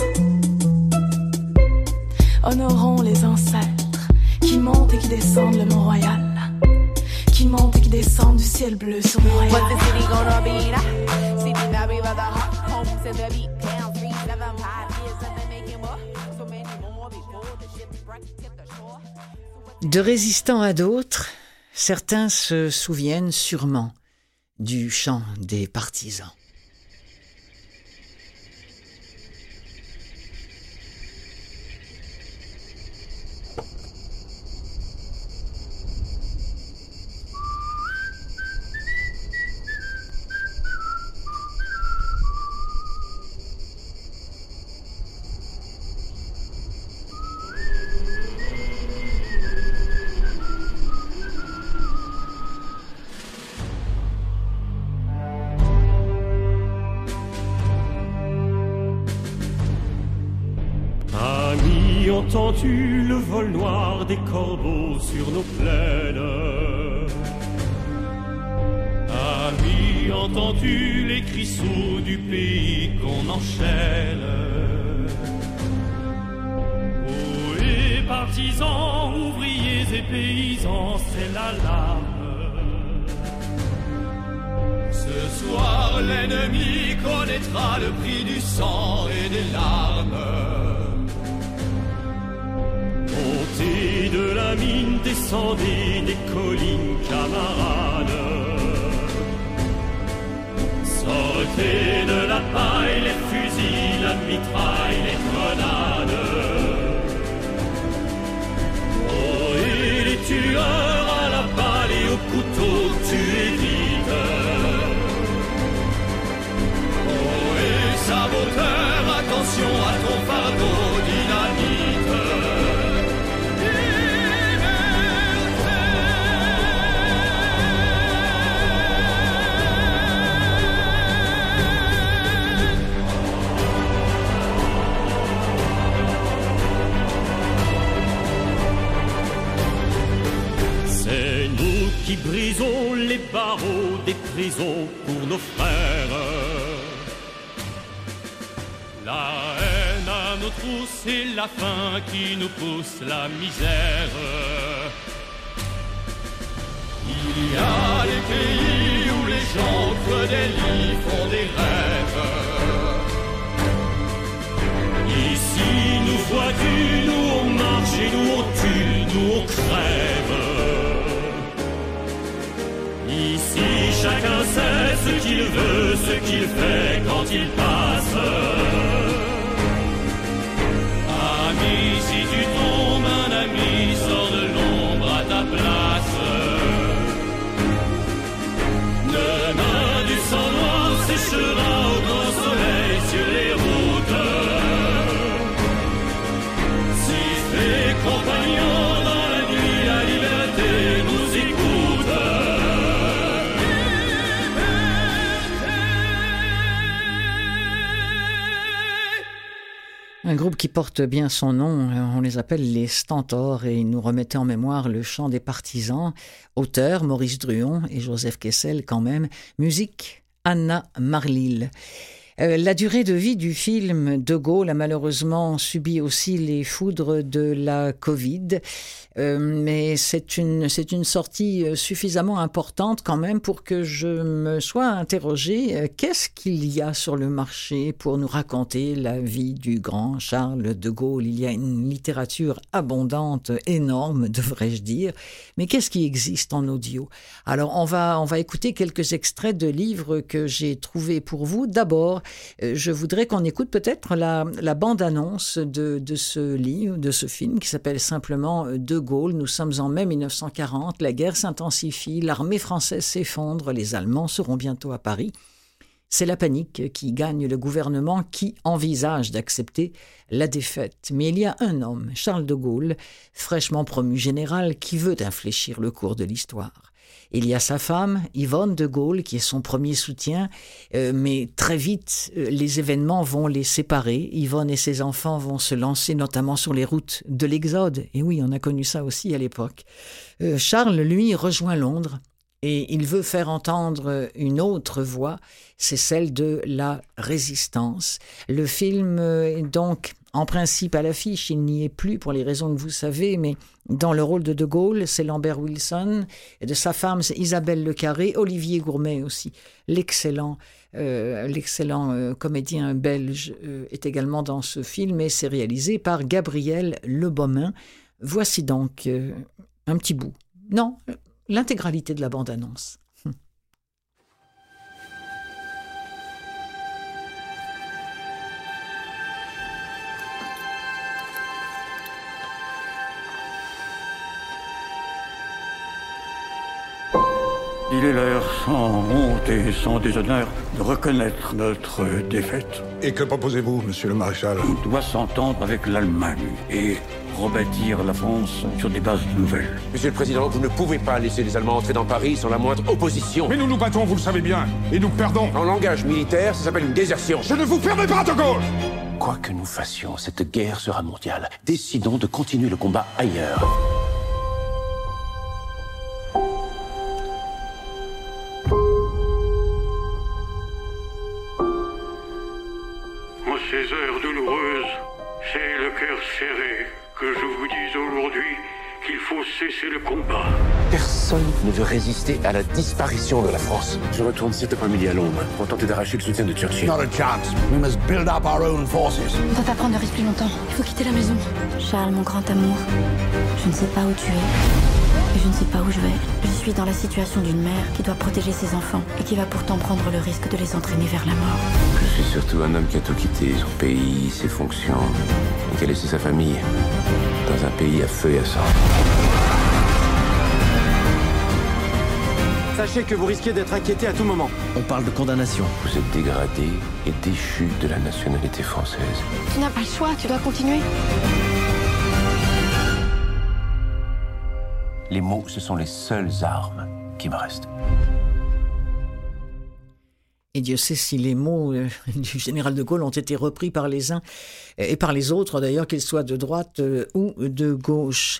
Honorons les ancêtres qui montent et qui descendent le Mont-Royal. Qui montent et qui descendent du ciel bleu sur Montréal. What the city gonna be now? City now we the home to the beat down 3, 7, 5 years and they making more. So many more before the ship wrecked the shore. De résistants à d'autres, certains se souviennent sûrement du chant des partisans. Entends-tu le vol noir des corbeaux sur nos plaines? Ami, entends-tu les cris sourds du pays qu'on enchaîne? Oh, et partisans, ouvriers et paysans, c'est l'alarme. Ce soir, l'ennemi connaîtra le prix du sang et des larmes. Montez de la mine, descendez des collines, camarades. Sortez de la paille, les fusils, la mitraille, les grenades. Oh, et les tueurs à la balle et au couteau, tuez vite. Oh, et saboteur, attention à ton fardeau, dynamite. Qui brisons les barreaux des prisons pour nos frères. La haine à nos trousses et la faim qui nous pousse la misère. Il y a des pays où les gens creux des lits font des rêves. Ici nous vois-tu, nous on marche et nous on tue, nous on crève. Ici, chacun sait ce qu'il veut, ce qu'il fait quand il passe. Ami, si tu tombes, un ami sort de l'ombre à ta place. Demain, du sang noir séchera au grand soleil sur les routes. Si tes compagnons dans la nuit, la liberté nous écoute. Un groupe qui porte bien son nom, on les appelle les Stentors et ils nous remettaient en mémoire le chant des partisans. Auteurs, Maurice Druon et Joseph Kessel quand même. Musique, Anna Marlil. La durée de vie du film De Gaulle a malheureusement subi aussi les foudres de la Covid, mais c'est une sortie suffisamment importante quand même pour que je me sois interrogée. Qu'est-ce qu'il y a sur le marché pour nous raconter la vie du grand Charles de Gaulle? Il y a une littérature abondante, énorme, devrais-je dire, mais qu'est-ce qui existe en audio? Alors on va écouter quelques extraits de livres que j'ai trouvés pour vous. D'abord, je voudrais qu'on écoute peut-être la bande-annonce de ce livre, de ce film qui s'appelle simplement De Gaulle. Nous sommes en mai 1940, la guerre s'intensifie, l'armée française s'effondre, les Allemands seront bientôt à Paris. C'est la panique qui gagne le gouvernement qui envisage d'accepter la défaite. Mais il y a un homme, Charles de Gaulle, fraîchement promu général, qui veut infléchir le cours de l'histoire. Il y a sa femme, Yvonne de Gaulle, qui est son premier soutien, mais très vite, les événements vont les séparer. Yvonne et ses enfants vont se lancer notamment sur les routes de l'Exode. Et oui, on a connu ça aussi à l'époque. Charles, lui, rejoint Londres. Et il veut faire entendre une autre voix, c'est celle de la résistance. Le film est donc, en principe, à l'affiche, il n'y est plus pour les raisons que vous savez, mais dans le rôle de Gaulle, c'est Lambert Wilson, et de sa femme, c'est Isabelle Le Carré, Olivier Gourmet aussi, l'excellent comédien belge est également dans ce film, et c'est réalisé par Gabriel Lebaumin. Voici donc un petit bout. Non, l'intégralité de la bande-annonce. Il est l'heure, sans honte et sans déshonneur, de reconnaître notre défaite. Et que proposez-vous, monsieur le maréchal? On doit s'entendre avec l'Allemagne et rebâtir la France sur des bases nouvelles. Monsieur le Président, vous ne pouvez pas laisser les Allemands entrer dans Paris sans la moindre opposition. Mais nous nous battons, vous le savez bien, et nous perdons. En langage militaire, ça s'appelle une désertion. Je ne vous permets pas, de Gaulle! Quoi que nous fassions, cette guerre sera mondiale. Décidons de continuer le combat ailleurs. En ces heures douloureuses, c'est le cœur serré que je vous dis aujourd'hui qu'il faut cesser le combat. Personne ne veut résister à la disparition de la France. Je retourne cet après-midi à Londres pour tenter d'arracher le soutien de Churchill. Not a chance. We must build up our own forces. On ne peut pas prendre de risque plus longtemps. Il faut quitter la maison. Charles, mon grand amour, je ne sais pas où tu es. Et je ne sais pas où je vais. Je suis dans la situation d'une mère qui doit protéger ses enfants et qui va pourtant prendre le risque de les entraîner vers la mort. Je suis surtout un homme qui a tout quitté, son pays, ses fonctions, et qui a laissé sa famille dans un pays à feu et à sang. Sachez que vous risquez d'être inquiété à tout moment. On parle de condamnation. Vous êtes dégradé et déchu de la nationalité française. Tu n'as pas le choix, tu dois continuer. Les mots, ce sont les seules armes qui me restent. Et Dieu sait si les mots du général de Gaulle ont été repris par les uns et par les autres, d'ailleurs, qu'ils soient de droite ou de gauche.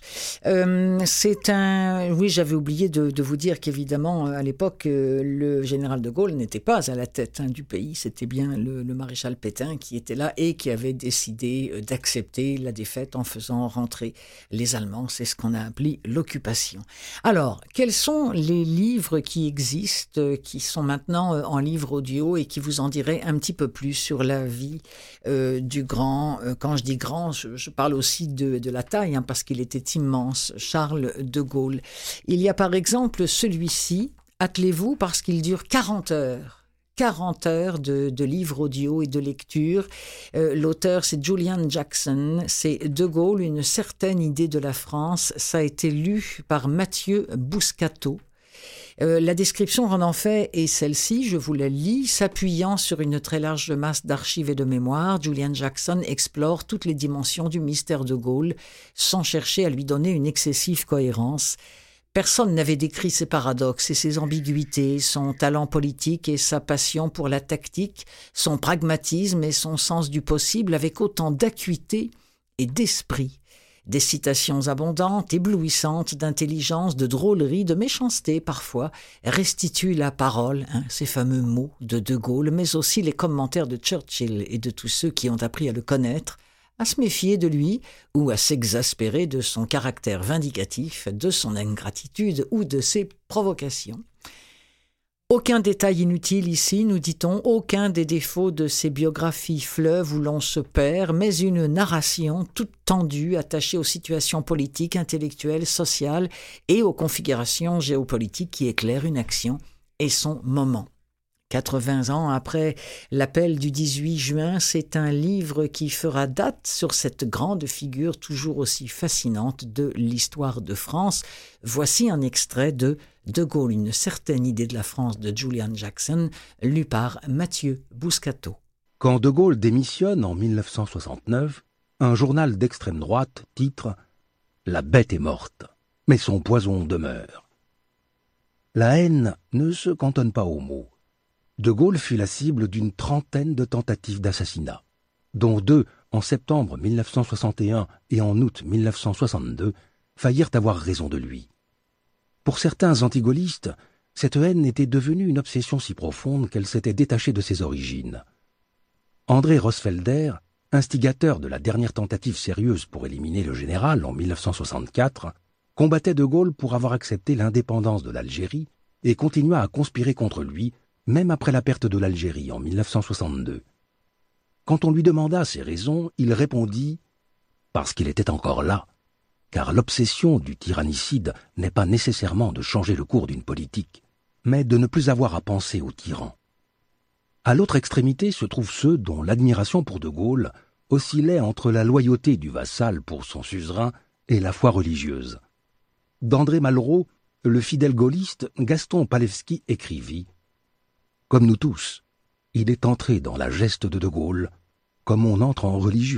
Oui, j'avais oublié de vous dire qu'évidemment, à l'époque, le général de Gaulle n'était pas à la tête du pays. C'était bien le maréchal Pétain qui était là et qui avait décidé d'accepter la défaite en faisant rentrer les Allemands. C'est ce qu'on a appelé l'occupation. Alors, quels sont les livres qui existent, qui sont maintenant en livre audio et qui vous en dirait un petit peu plus sur la vie du grand, quand je dis grand, je parle aussi de la taille, parce qu'il était immense, Charles de Gaulle. Il y a par exemple celui-ci, attelez-vous parce qu'il dure 40 heures. 40 heures de livres audio et de lecture. L'auteur, c'est Julian Jackson. C'est De Gaulle, une certaine idée de la France. Ça a été lu par Mathieu Bouscato. La description qu'on en fait est celle-ci, je vous la lis. S'appuyant sur une très large masse d'archives et de mémoires, Julian Jackson explore toutes les dimensions du mystère de Gaulle sans chercher à lui donner une excessive cohérence. Personne n'avait décrit ses paradoxes et ses ambiguïtés, son talent politique et sa passion pour la tactique, son pragmatisme et son sens du possible avec autant d'acuité et d'esprit. Des citations abondantes, éblouissantes, d'intelligence, de drôlerie, de méchanceté parfois, restituent la parole, ces fameux mots de Gaulle, mais aussi les commentaires de Churchill et de tous ceux qui ont appris à le connaître, à se méfier de lui ou à s'exaspérer de son caractère vindicatif, de son ingratitude ou de ses provocations. Aucun détail inutile ici, nous dit-on, aucun des défauts de ces biographies fleuves où l'on se perd, mais une narration toute tendue, attachée aux situations politiques, intellectuelles, sociales et aux configurations géopolitiques qui éclairent une action et son moment. 80 ans après l'appel du 18 juin, c'est un livre qui fera date sur cette grande figure toujours aussi fascinante de l'histoire de France. Voici un extrait de De Gaulle, une certaine idée de la France de Julian Jackson, lu par Mathieu Bouscato. Quand De Gaulle démissionne en 1969, un journal d'extrême droite titre « La bête est morte, mais son poison demeure ». La haine ne se cantonne pas aux mots. De Gaulle fut la cible d'une trentaine de tentatives d'assassinat, dont 2 en septembre 1961 et en août 1962 faillirent avoir raison de lui. Pour certains antigaullistes, cette haine était devenue une obsession si profonde qu'elle s'était détachée de ses origines. André Roosfelder, instigateur de la dernière tentative sérieuse pour éliminer le général en 1964, combattait De Gaulle pour avoir accepté l'indépendance de l'Algérie et continua à conspirer contre lui même après la perte de l'Algérie en 1962. Quand on lui demanda ses raisons, il répondit « parce qu'il était encore là ». Car l'obsession du tyrannicide n'est pas nécessairement de changer le cours d'une politique, mais de ne plus avoir à penser au tyran. À l'autre extrémité se trouvent ceux dont l'admiration pour De Gaulle oscillait entre la loyauté du vassal pour son suzerain et la foi religieuse. D'André Malraux, le fidèle gaulliste Gaston Palevski écrivit « Comme nous tous, il est entré dans la geste de Gaulle, comme on entre en religion. »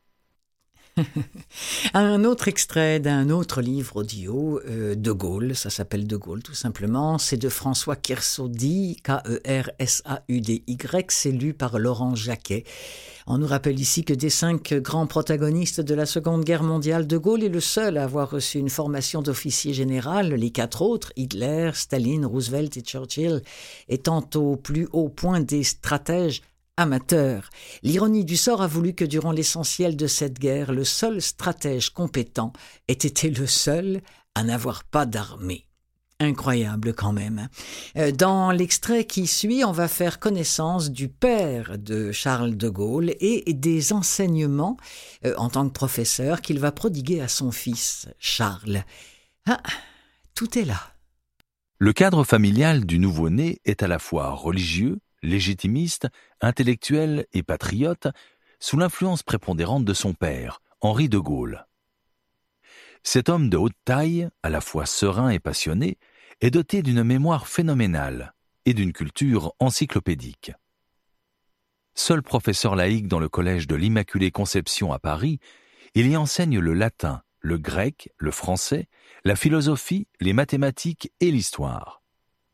Un autre extrait d'un autre livre audio, De Gaulle, ça s'appelle De Gaulle tout simplement, c'est de François Kersaudy, Kersaudy, c'est lu par Laurent Jacquet. On nous rappelle ici que des 5 grands protagonistes de la Seconde Guerre mondiale, De Gaulle est le seul à avoir reçu une formation d'officier général, les 4 autres, Hitler, Staline, Roosevelt et Churchill, étant au plus haut point des stratèges amateur. L'ironie du sort a voulu que durant l'essentiel de cette guerre, le seul stratège compétent ait été le seul à n'avoir pas d'armée. Incroyable quand même. Dans l'extrait qui suit, on va faire connaissance du père de Charles de Gaulle et des enseignements en tant que professeur qu'il va prodiguer à son fils, Charles. Ah, tout est là. Le cadre familial du nouveau-né est à la fois religieux, légitimiste, intellectuel et patriote, sous l'influence prépondérante de son père, Henri de Gaulle. Cet homme de haute taille, à la fois serein et passionné, est doté d'une mémoire phénoménale et d'une culture encyclopédique. Seul professeur laïque dans le collège de l'Immaculée Conception à Paris, il y enseigne le latin, le grec, le français, la philosophie, les mathématiques et l'histoire.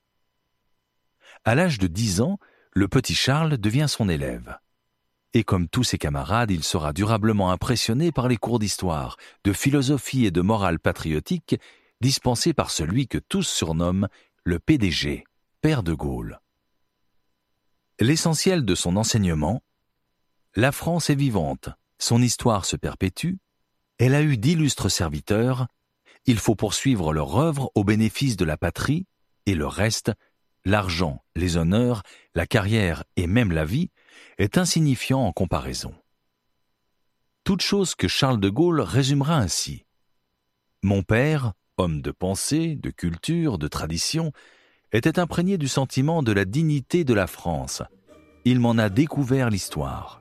À l'âge de 10 ans, le petit Charles devient son élève. Et comme tous ses camarades, il sera durablement impressionné par les cours d'histoire, de philosophie et de morale patriotique dispensés par celui que tous surnomment le PDG, Père de Gaulle. L'essentiel de son enseignement, la France est vivante, son histoire se perpétue, elle a eu d'illustres serviteurs, il faut poursuivre leur œuvre au bénéfice de la patrie, et le reste, l'argent, les honneurs, la carrière et même la vie, est insignifiant en comparaison. Toute chose que Charles de Gaulle résumera ainsi. Mon père, homme de pensée, de culture, de tradition, était imprégné du sentiment de la dignité de la France. Il m'en a découvert l'histoire.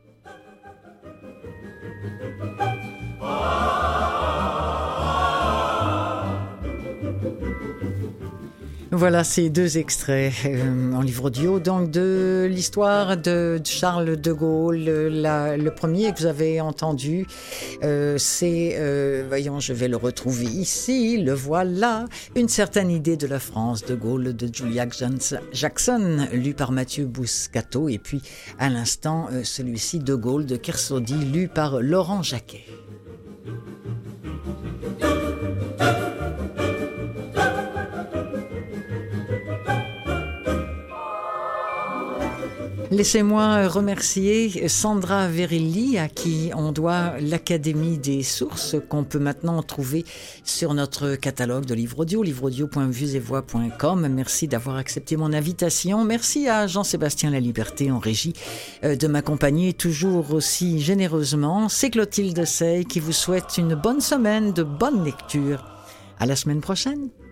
Voilà ces 2 extraits en livre audio, donc de l'histoire de Charles de Gaulle. Le premier que vous avez entendu, c'est, voyons, je vais le retrouver ici, le voilà, Une certaine idée de la France de Gaulle de Julian Jackson, lu par Mathieu Bouscato, et puis à l'instant, celui-ci De Gaulle de Kersaudy, lu par Laurent Jacquet. Laissez-moi remercier Sandra Verilli, à qui on doit l'Académie des sources, qu'on peut maintenant trouver sur notre catalogue de livres audio, livreaudio.vuesetvoix.com. Merci d'avoir accepté mon invitation. Merci à Jean-Sébastien Laliberté en régie de m'accompagner toujours aussi généreusement. C'est Clotilde Sey qui vous souhaite une bonne semaine, de bonnes lectures. À la semaine prochaine.